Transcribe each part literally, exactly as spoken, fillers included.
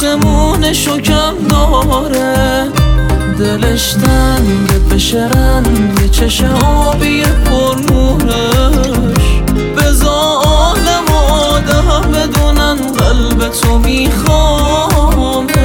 آسمونشو کم داره، دلش تنگه بشه رنگ چشم آبی پر نورش. بذار عالم و آدم بدونن قلب تو میخوامش،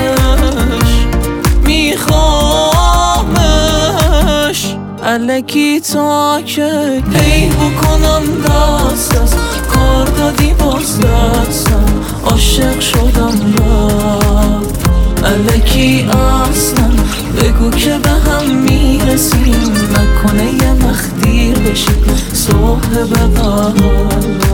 میخوامش. الکی تا که هی بکنم دست از کار دادی باز دستم، عاشق شدم رفت. الکی اصلا بگو که به هم میرسیم، نکنه یه وقت دیر بشیم صاحب قلبم.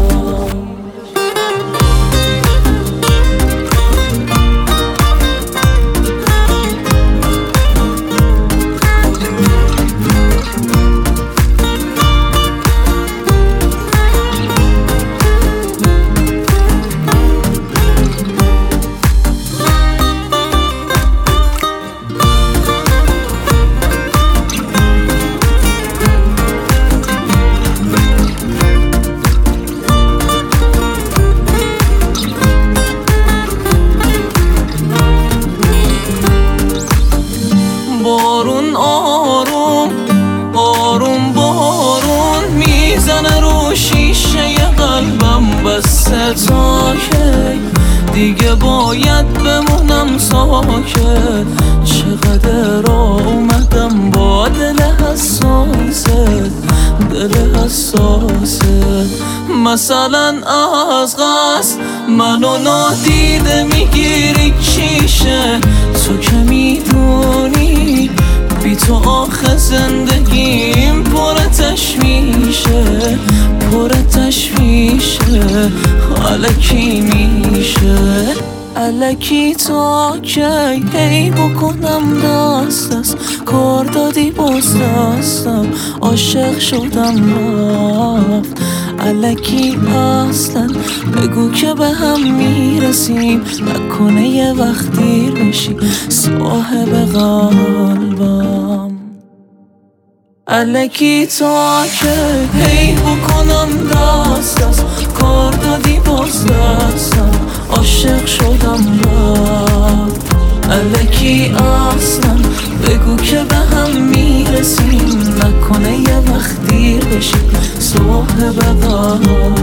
بارون آروم آروم بارون میزنه رو شیشه قلبم، بسته تا کی دیگه باید بمونم ساکت. چقدر اومدم با دل حساست، دل حساست. مثلا از قصد منو نادیده میگیری چیشه، تو که میدونی بی تو آخه زندگیم پر تشویشه، پر تشویشه. الکی میشه الکی تا کی هی بکنم دست از کار دادی باز دستم، عاشق شدم رفت. الکی اصلا بگو که به هم میرسیم، نکنه یه وقت دیر بشی صاحب قلبم. الکی تا که هی بکنم دست از کار دادی باز دستم، عاشق شدم رفت. الکی اصلا بگو که به هم میرسیم، نکنه یه وقت دیر بشی صاحب قلبم.